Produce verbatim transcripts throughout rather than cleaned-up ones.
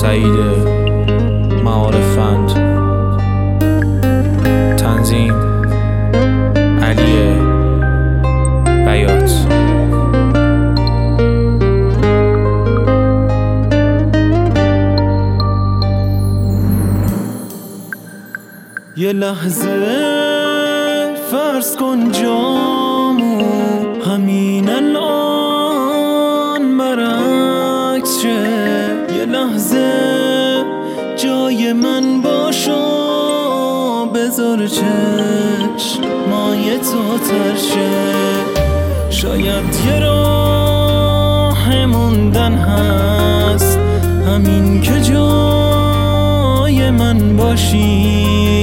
سعید معارفند. تنظیم علی بیات. یه لحظه فرض کن جامو همین الان برعکس شه. یه لحظه جای من باشو، بذار چشمای تو تر شه. شاید یه راه موندن هست، همین که جای من باشی،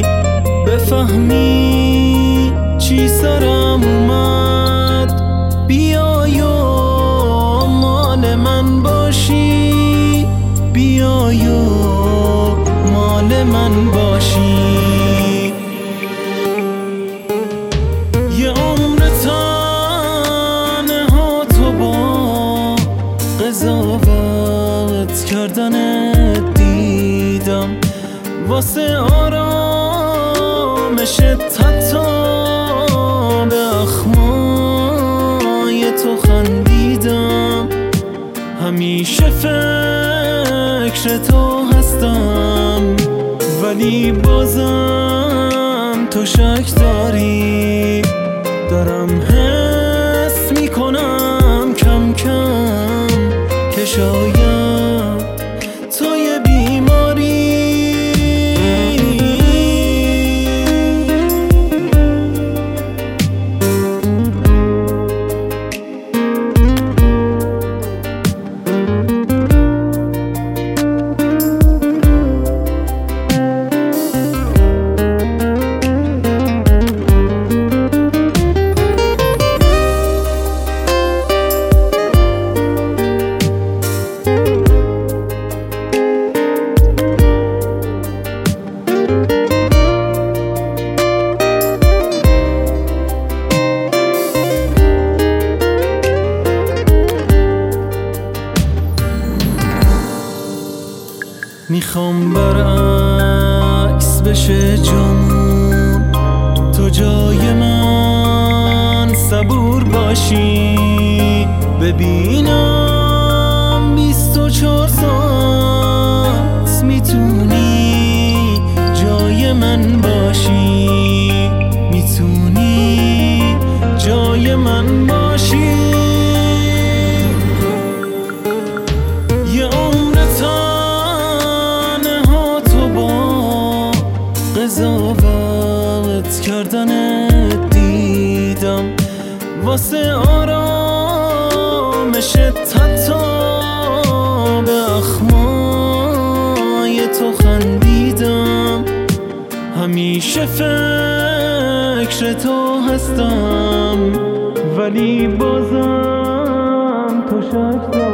بفهمی چی سرم اومد، بیای و مال من باشی، بیای و مال من باشی. یه عمر تنها تو با قضاوت کردنت دیدم، واسه آرامشت حتی به اخمای تو خندیدم. همیشه فکر تو هستم، ولی بازم تو شک داری. دارم حس میکنم کم کم که شاید تو یه بیماری. میخوام برعکس بشه جامون، تو جای من صبور باشی. ببینم بیست و چهار ساعت میتونی جای من باشی، میتونی جای من باشی. قضاوت کردنت دیدم، واسه آرامشت حتی به اخمای تو خندیدم. همیشه فکر تو هستم، ولی بازم تو شک داری.